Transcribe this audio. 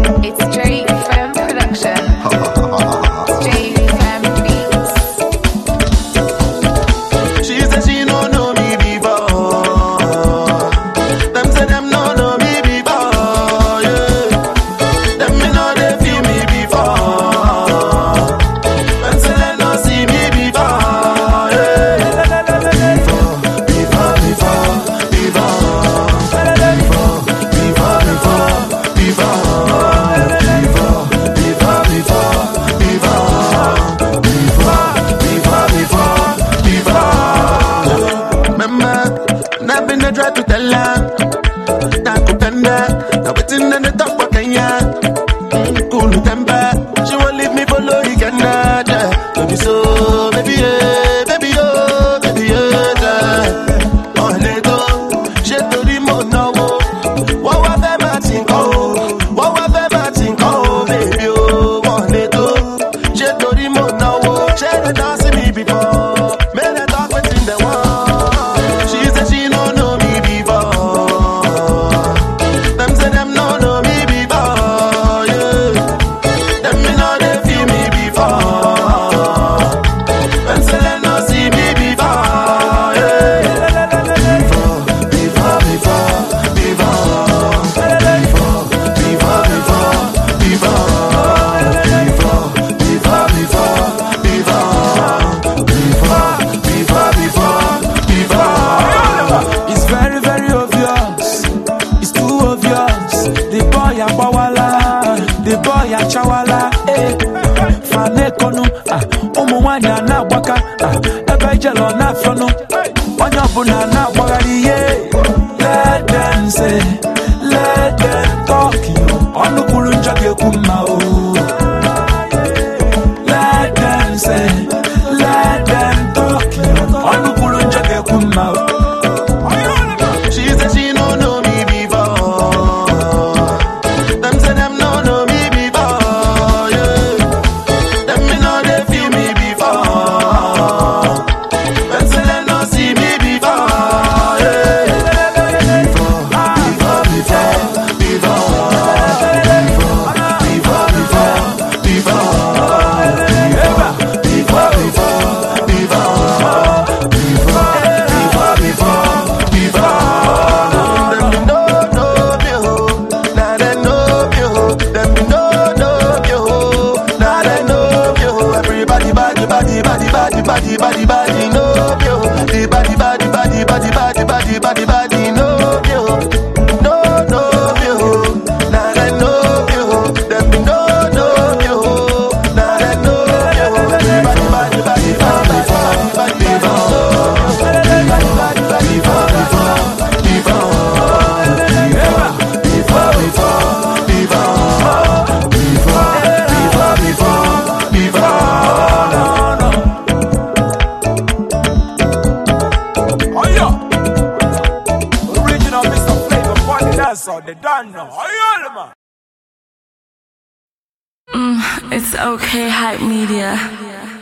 It's Drake Fem Production. Drake Fem Beats. She said she no know me before. Them say them no know me before. Yeah. Them me know they feel me before. Them say they no see me before. Yeah. Before. I've been a try to tell her that could tender. Now waiting on the top of Kenya. Cool temper. She won't leave me for low again. Baby so, baby yeah, baby oh, baby yeah. Oh leto, she to the moon now. What was that matching oh? What was that matching oh, baby oh? Oh leto, she to the moon now. She done dance me before. Men they talk within the wall. The boy a chawala, fane kono, umuwanya na waka, ebe jelo na frono, wanya buna na wagari ye. Let them say, let them talk, onu kulunja ge kuma o. Let them say, let them talk, onu kulunja ge kuma o. She said she no know me before. Them say them no know me. Body, no, yo. The body, no, yo. No, yo. Nah, that no, yo. Them be no, yo. Nah, that no, yo. So they done now. It's okay, Hype Media.